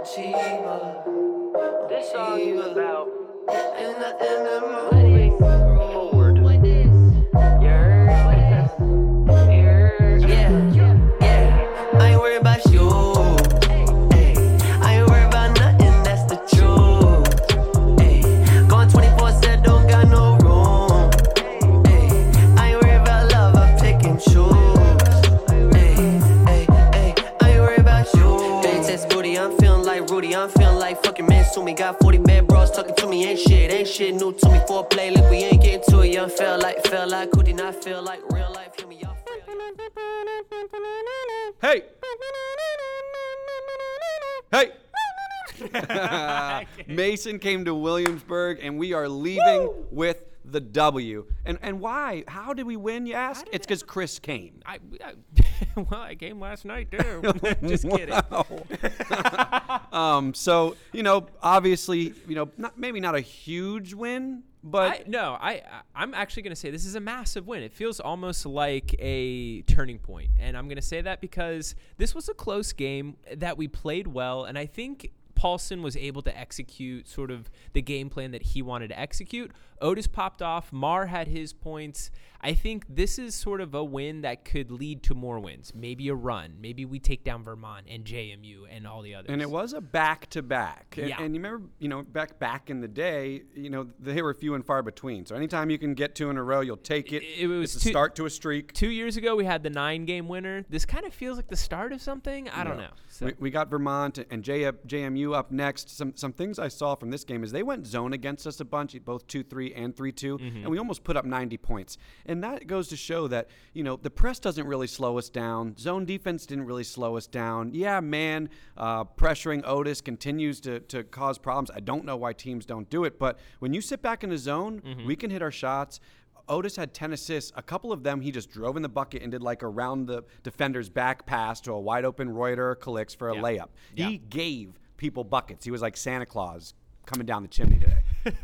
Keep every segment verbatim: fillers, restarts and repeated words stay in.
This song is about moving forward. You heard? You heard? Yeah, yeah. I ain't worried about you. Ay, I ain't worried about nothing, that's the truth. Ay, going twenty-four seven, don't got no room. Ay, I ain't worried about love, I pick and choose. Ay, ay, ay, I ain't worried about you. Hey, test booty, I'm feeling like Rudy, I'm feeling like fucking Mansumi. Got forty bad bros talking to me, ain't shit, ain't shit new to me. For play, look, we ain't getting to it. Young feel like, feel like, who did not feel like real life? Hear me, y'all feel. Hey. Hey. Mason came to Williamsburg, and we are leaving Woo! with the W. And and why? How did we win, you ask? It's because Chris came. I, I well, I came last night too. Just kidding. um. So you know, obviously, you know, not maybe not a huge win, but I, no, I I'm actually gonna say this is a massive win. It feels almost like a turning point, and I'm gonna say that because this was a close game that we played well, and I think Paulson was able to execute sort of the game plan that he wanted to execute. Otis popped off. Mar had his points. I think this is sort of a win that could lead to more wins. Maybe a run. Maybe we take down Vermont and J M U and all the others. And it was a back-to-back. Yeah. And, and you remember, you know, back back in the day, you know, they were few and far between. So anytime you can get two in a row, you'll take it. It, it was it's a two, start to a streak. Two years ago, we had the nine-game winner. This kind of feels like the start of something. I don't Yeah. know. So. We, we got Vermont and J, J M U up next. Some some things I saw from this game is they went zone against us a bunch, both two three and three two, mm-hmm. and we almost put up ninety points. And that goes to show that, you know, the press doesn't really slow us down. Zone defense didn't really slow us down. Yeah, man, uh, pressuring Otis continues to, to cause problems. I don't know why teams don't do it, but when you sit back in the zone, mm-hmm. we can hit our shots. Otis had ten assists. A couple of them, he just drove in the bucket and did like around the defender's back pass to a wide open Reuter or Calix for a yeah. layup. Yeah. He gave people buckets. He was like Santa Claus coming down the chimney today.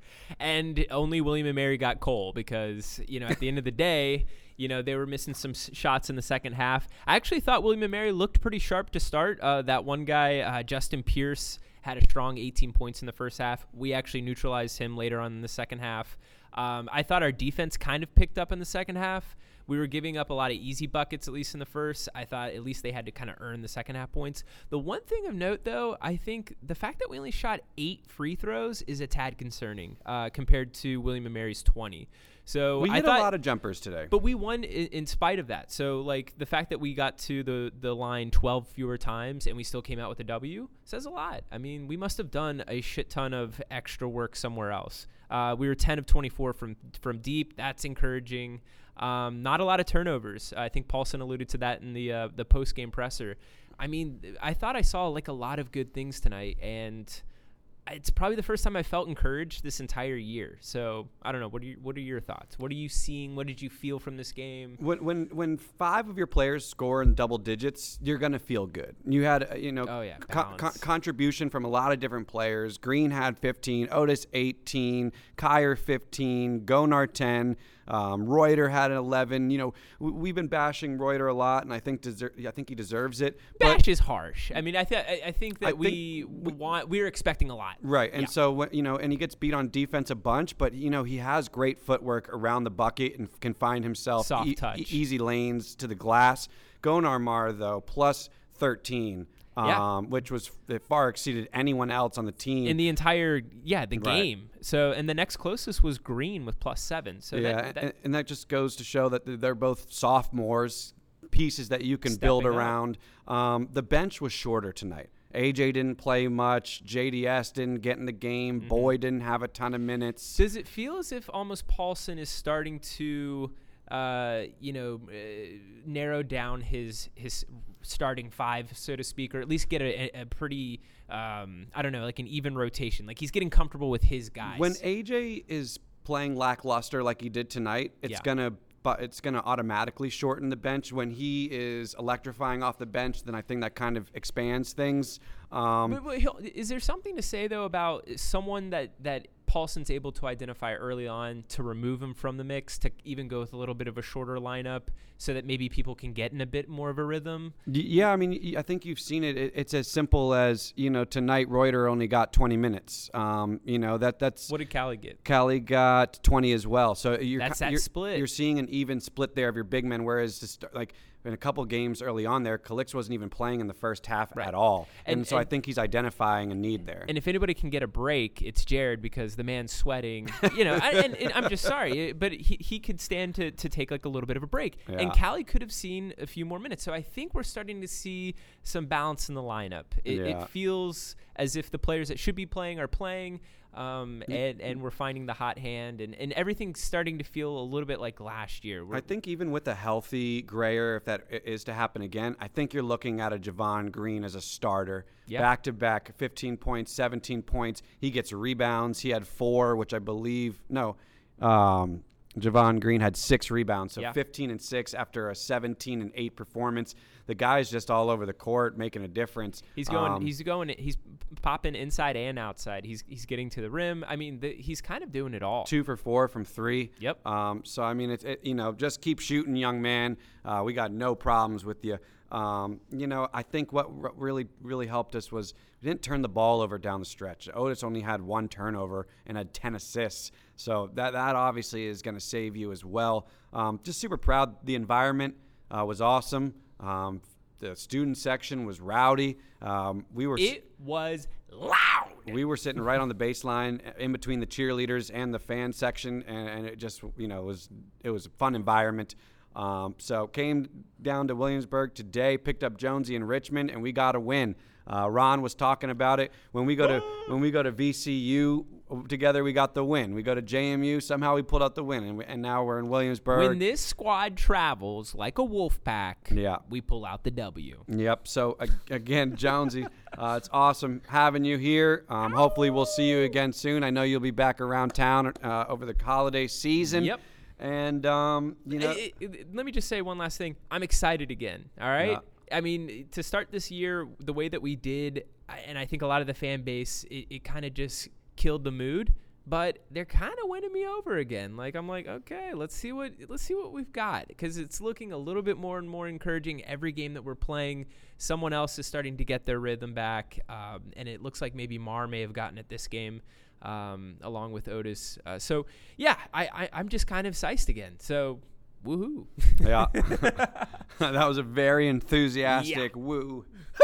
And only William and Mary got Cole because, you know, at the end of the day, you know, they were missing some shots in the second half. I actually thought William and Mary looked pretty sharp to start. Uh, that one guy, uh, Justin Pierce, had a strong eighteen points in the first half. We actually neutralized him later on in the second half. Um, I thought our defense kind of picked up in the second half. We were giving up a lot of easy buckets, at least in the first. I thought at least they had to kind of earn the second half points. The one thing of note, though, I think the fact that we only shot eight free throws is a tad concerning uh, compared to William and Mary's twenty. So we I hit thought, a lot of jumpers today. But we won in, in spite of that. So, like, the fact that we got to the, the line twelve fewer times and we still came out with a W says a lot. I mean, we must have done a shit ton of extra work somewhere else. Uh, we were ten of twenty-four from from deep. That's encouraging. Um, not a lot of turnovers. I think Paulson alluded to that in the uh, the post-game presser. I mean, I thought I saw, like, a lot of good things tonight, and it's probably the first time I felt encouraged this entire year. So I don't know. What are you, what are your thoughts? What are you seeing? What did you feel from this game? When when when five of your players score in double digits, you're gonna feel good. You had uh, you know oh, yeah, co- co- contribution from a lot of different players. Green had fifteen, Otis eighteen, Kyer fifteen, Gonar ten. Um, Reuter had an eleven. You know, we, we've been bashing Reuter a lot, and I think deser- I think he deserves it. Bash but is harsh. I mean, I, th- I think that I we, think we want we were expecting a lot. Right, and yeah. so you know, and he gets beat on defense a bunch, but you know he has great footwork around the bucket and can find himself soft e- touch, e- easy lanes to the glass. Gonar Mar though plus thirteen. Yeah. Um, which was it far exceeded anyone else on the team in the entire yeah the right. game. So and the next closest was Green with plus seven. So yeah, that, that, and, and that just goes to show that they're both sophomores, pieces that you can build around. Um, the bench was shorter tonight. A J didn't play much. J D S didn't get in the game. Mm-hmm. Boyd didn't have a ton of minutes. Does it feel as if almost Paulson is starting to, uh, you know, uh, narrow down his his starting five, so to speak, or at least get a, a pretty, um, I don't know, like an even rotation? Like he's getting comfortable with his guys. When A J is playing lackluster like he did tonight, it's yeah. gonna. But it's going to automatically shorten the bench. When he is electrifying off the bench, then I think that kind of expands things. Um, but, but is there something to say, though, about someone that, that Paulson's able to identify early on to remove him from the mix, to even go with a little bit of a shorter lineup so that maybe people can get in a bit more of a rhythm? Y- Yeah, I mean, y- I think you've seen it. it. It's as simple as, you know, tonight Reuter only got twenty minutes. Um, you know, that that's What did Callie get? Callie got twenty as well. So you're That's ki- that you're, split. You're seeing an even split there of your big men, whereas to start, like in a couple games early on there, Calix wasn't even playing in the first half Right. at all. And, And- so I and- think he's identifying a need there. And if anybody can get a break, it's Jared, because the man's sweating. You know, I, and, and I'm just sorry, but he, he could stand to, to take like a little bit of a break. Yeah. And Callie could have seen a few more minutes. So I think we're starting to see some balance in the lineup. It, Yeah. it feels as if the players that should be playing are playing. Um, and, and we're finding the hot hand, and, and everything's starting to feel a little bit like last year. We're, I think even with a healthy Grayer, if that i- is to happen again, I think you're looking at a Javon Green as a starter. Yeah. Back to back, fifteen points, seventeen points. He gets rebounds. He had four, which I believe, no, um, Javon Green had six rebounds. So Yeah. fifteen and six after a seventeen and eight performance. The guy's just all over the court making a difference. He's going. Um, he's going. He's popping inside and outside. He's he's getting to the rim. I mean, the, he's kind of doing it all. two for four from three. Yep. Um, so I mean, it's it, you know, just keep shooting, young man. Uh, we got no problems with you. Um, you know, I think what r- really really helped us was we didn't turn the ball over down the stretch. Otis only had one turnover and had ten assists. So that that obviously is going to save you as well. Um, just super proud. The environment uh, was awesome. Um, the student section was rowdy. Um, we were. It was loud. We were sitting right on the baseline in between the cheerleaders and the fan section, and, and it just, you know, was it was a fun environment. Um, so came down to Williamsburg today, picked up Jonesy in Richmond, and we got a win. Uh, Ron was talking about it when we go to when we go to V C U together. We got the win. We go to J M U. Somehow we pulled out the win, and, we, and now we're in Williamsburg. When this squad travels like a wolf pack, Yeah. we pull out the W. Yep. So ag- again, Jonesy, uh, it's awesome having you here. Um, hopefully, we'll see you again soon. I know you'll be back around town uh, over the holiday season. Yep. And um, you know, I- I- let me just say one last thing. I'm excited again. All right. Yeah. I mean, to start this year the way that we did, I- and I think a lot of the fan base, it, it kind of just killed the mood. But they're kind of winning me over again. Like I'm like, okay, let's see what let's see what we've got, because it's looking a little bit more and more encouraging every game that we're playing. Someone else is starting to get their rhythm back, um, and it looks like maybe Mar may have gotten it this game, um, along with Otis. Uh, so yeah, I, I I'm just kind of psyched again. So woohoo! yeah, that was a very enthusiastic woo.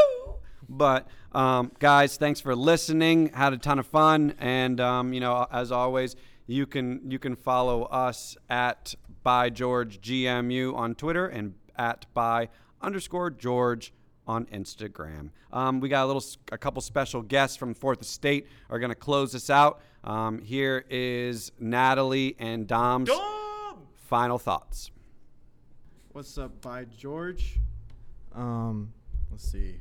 But um, guys, thanks for listening. Had a ton of fun, and um, you know, as always, you can you can follow us at by George G M U on Twitter and at by underscore George on Instagram. Um, we got a little, a couple special guests from Fourth Estate are going to close us out. Um, here is Natalie and Dom's final thoughts. What's up, by George? Um, let's see.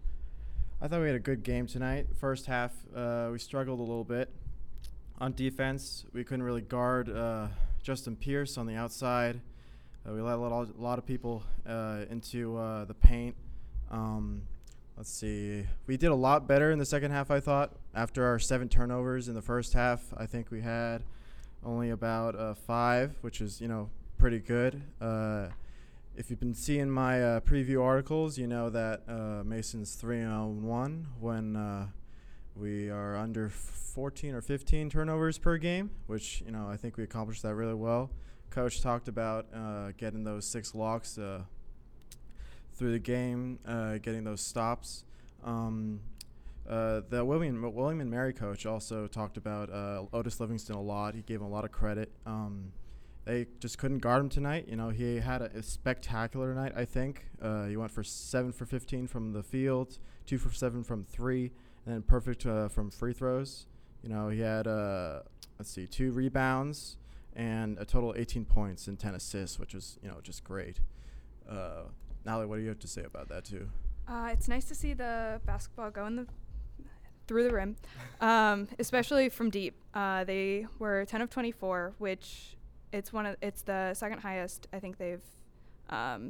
I thought we had a good game tonight. First half, uh, we struggled a little bit. On defense, we couldn't really guard uh, Justin Pierce on the outside. Uh, we let a lot, a lot of people uh, into uh, the paint. Um, let's see. We did a lot better in the second half, I thought. After our seven turnovers in the first half, I think we had only about uh, five, which is, you know, pretty good. Uh, If you've been seeing my uh, preview articles, you know that uh, Mason's three and one when uh, we are under fourteen or fifteen turnovers per game, which, you know, I think we accomplished that really well. Coach talked about uh, getting those six locks uh, through the game, uh, getting those stops. Um, uh, the William William and Mary coach also talked about uh, Otis Livingston a lot. He gave him a lot of credit. Um, They just couldn't guard him tonight. You know, he had a, a spectacular night, I think. Uh, he went for seven for fifteen from the field, two for seven from three, and then perfect uh, from free throws. You know, he had, uh, let's see, two rebounds and a total of eighteen points and ten assists, which was, you know, just great. Uh, Natalie, what do you have to say about that, too? Uh, it's nice to see the basketball go in the through the rim, um, especially from deep. Uh, they were ten of twenty-four, which it's one of it's the second highest I think they've um,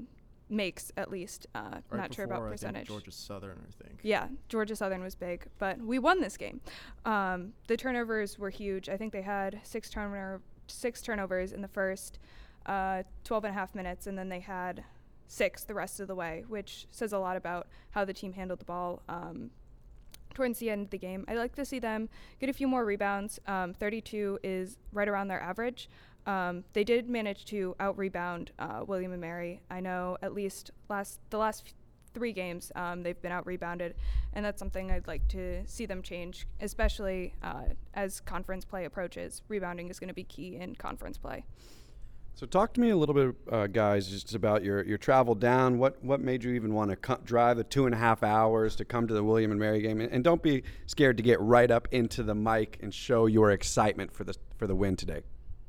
makes at least. Uh, Right not sure about before, I think, percentage. Georgia Southern, I think. Yeah, Georgia Southern was big, but we won this game. Um, the turnovers were huge. I think they had six turnover six turnovers in the first uh, twelve and a half minutes, and then they had six the rest of the way, which says a lot about how the team handled the ball um, towards the end of the game. I like to see them get a few more rebounds. Um, thirty-two is right around their average. Um, they did manage to out-rebound uh, William and Mary. I know at least last the last f- three games um, they've been out-rebounded, and that's something I'd like to see them change, especially uh, as conference play approaches. Rebounding is going to be key in conference play. So talk to me a little bit, uh, guys, just about your, your travel down. What what made you even want to co- drive the two and a half hours to come to the William and Mary game? And, and don't be scared to get right up into the mic and show your excitement for the for the win today.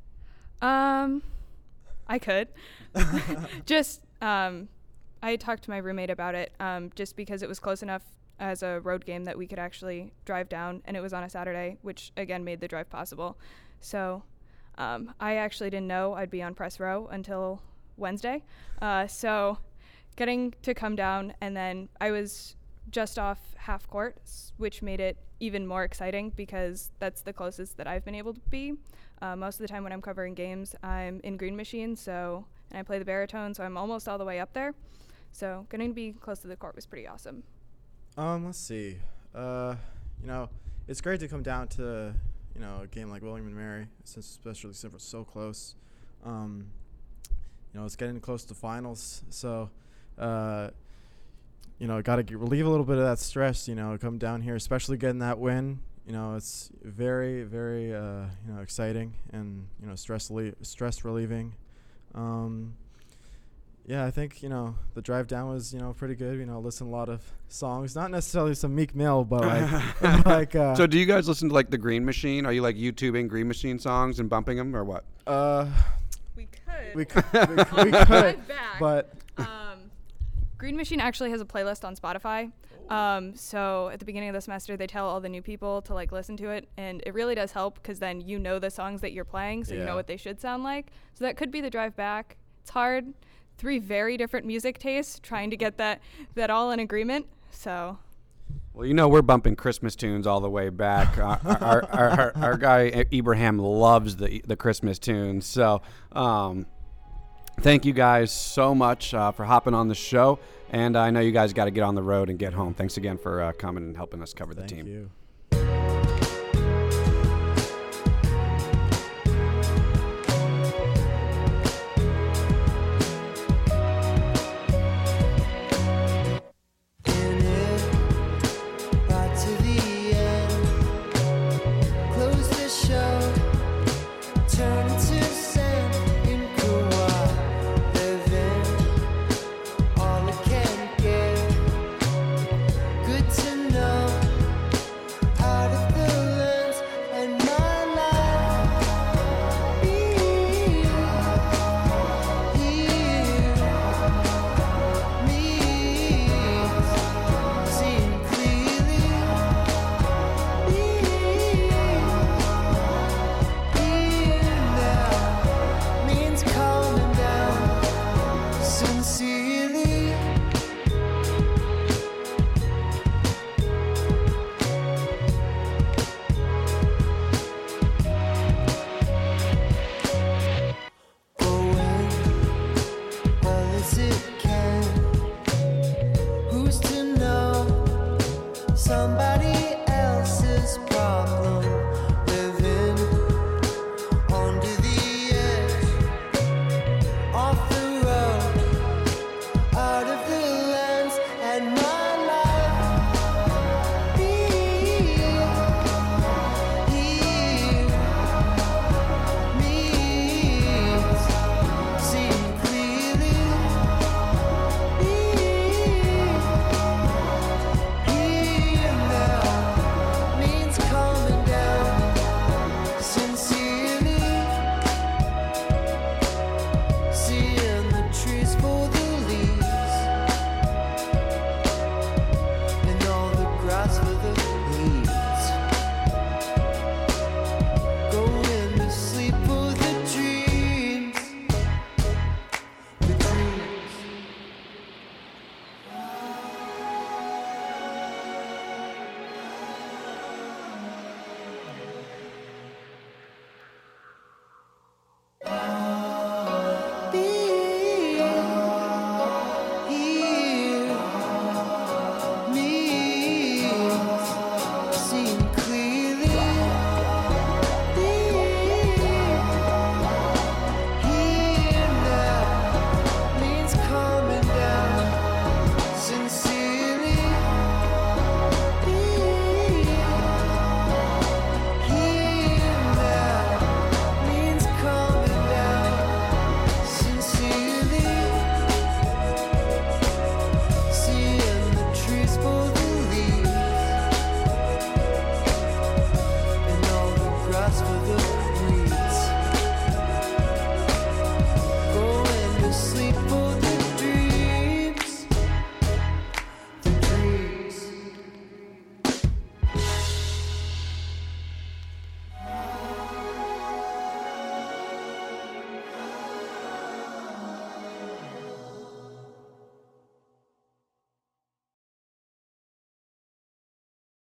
Um, I could. just, um, I talked to my roommate about it, um, just because it was close enough as a road game that we could actually drive down, and it was on a Saturday, which again made the drive possible. So, um, I actually didn't know I'd be on press row until Wednesday. Uh, so getting to come down, and then I was just off half court, s- which made it even more exciting because that's the closest that I've been able to be. Uh, most of the time when I'm covering games, I'm in Green Machine, so and I play the baritone, so I'm almost all the way up there. So getting to be close to the court was pretty awesome. Um, let's see. Uh, you know, it's great to come down to, you know, a game like William and Mary, since especially since we're so close. Um, you know, it's getting close to finals, so uh, you know, got to relieve a little bit of that stress. You know, come down here, especially getting that win. You know, it's very, very, uh, you know, exciting and, you know, stress le- stress relieving. Um, yeah, I think, you know, the drive down was, you know, pretty good. You know, listen to a lot of songs, not necessarily some Meek Mill, but like, like. Uh, So do you guys listen to like the Green Machine? Are you like YouTubing Green Machine songs and bumping them or what? uh, We could. we could, we, c- we could, back. but um, Green Machine actually has a playlist on Spotify. Um, so at the beginning of the semester, they tell all the new people to like listen to it, and it really does help because then you know the songs that you're playing, so you Yeah. know what they should sound like. So that could be the drive back. It's hard. Three very different music tastes, trying to get that that all in agreement. So Well, you know we're bumping Christmas tunes all the way back. our, our, our, our, our guy Ibrahim loves the the Christmas tunes. So um, thank you guys so much uh, for hopping on the show. And I know you guys got to get on the road and get home. Thanks again for uh, coming and helping us cover the thank team. you. In it, right to the end. Close the show, turn to sand in Kauai. Living all I can get. Good to know, out of the lens and my life. Be here, me. Seeing clearly, here now means calming down sincerely. Going well as it can. Who's to know? Somebody